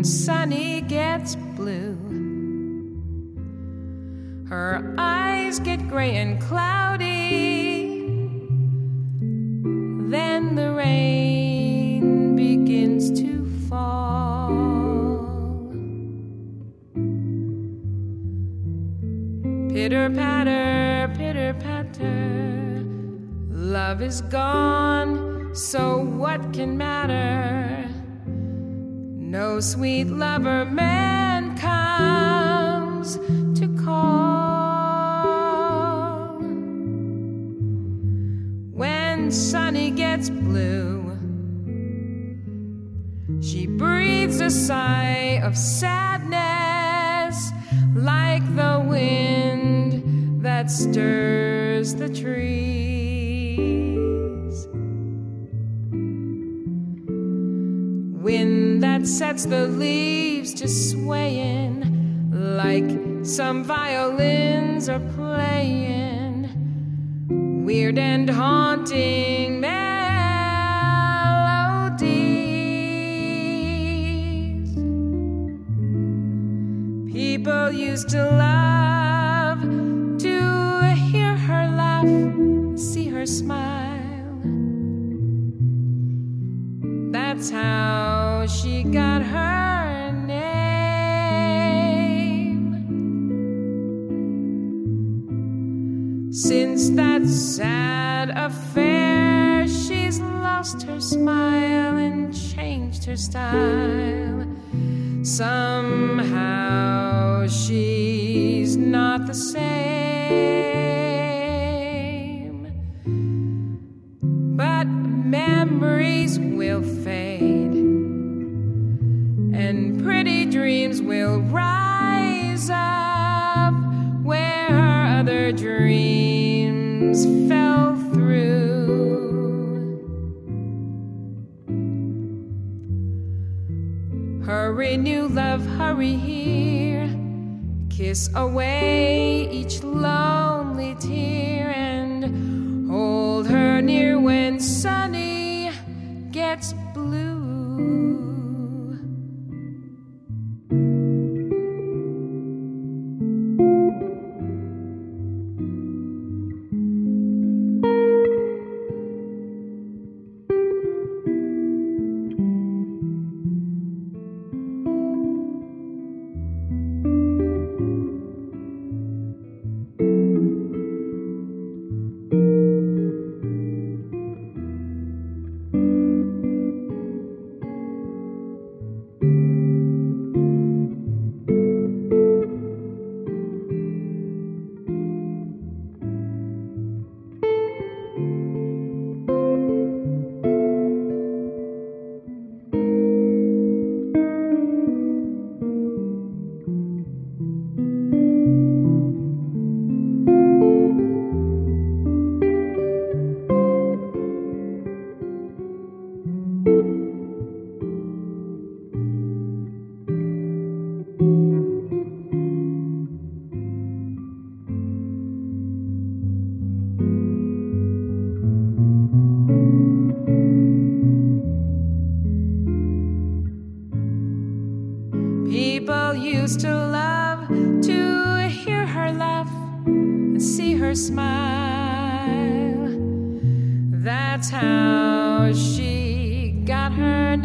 Sunny gets blue. Her eyes get gray and cloudy. Then the rain begins to fall. Pitter patter, pitter patter. Love is gone, so what can matter? No sweet lover man comes to call. When Sunny gets blue, she breathes a sigh of sadness, like the wind that stirs the trees. Wind that sets the leaves to swaying, like some violins are playing weird and haunting melodies. People used to love to hear her laugh, see her smile. That's how she got her name. Since that sad affair, she's lost her smile and changed her style. Somehow she's not the same. But memories will fade, and pretty dreams will rise up where her other dreams fell through. Hurry, new love, hurry here. Kiss away each lonely tear and hold her near when Sunny gets blue. People used to love to hear her laugh and see her smile. That's how she got her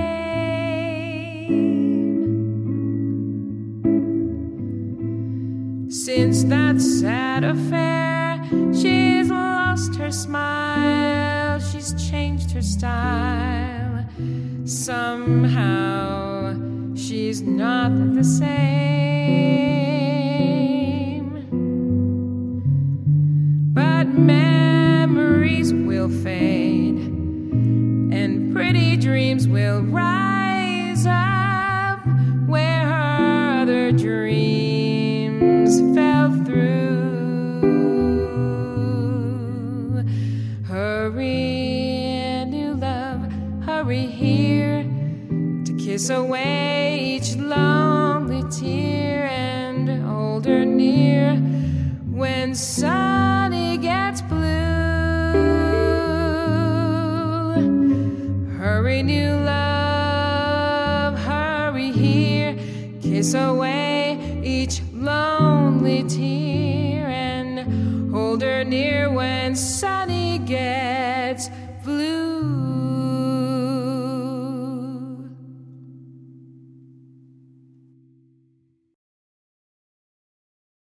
name. Since that sad affair, she's lost her smile. She's changed her style. Somehow she's not the same. But memories will fade, and pretty dreams will rise up where her other dreams fell through. Hurry, new love, hurry here to kiss away each lonely tear and hold her near when Sunny gets blue. Hurry, new love, hurry here. kiss away each lonely tear and hold her near when sunny gets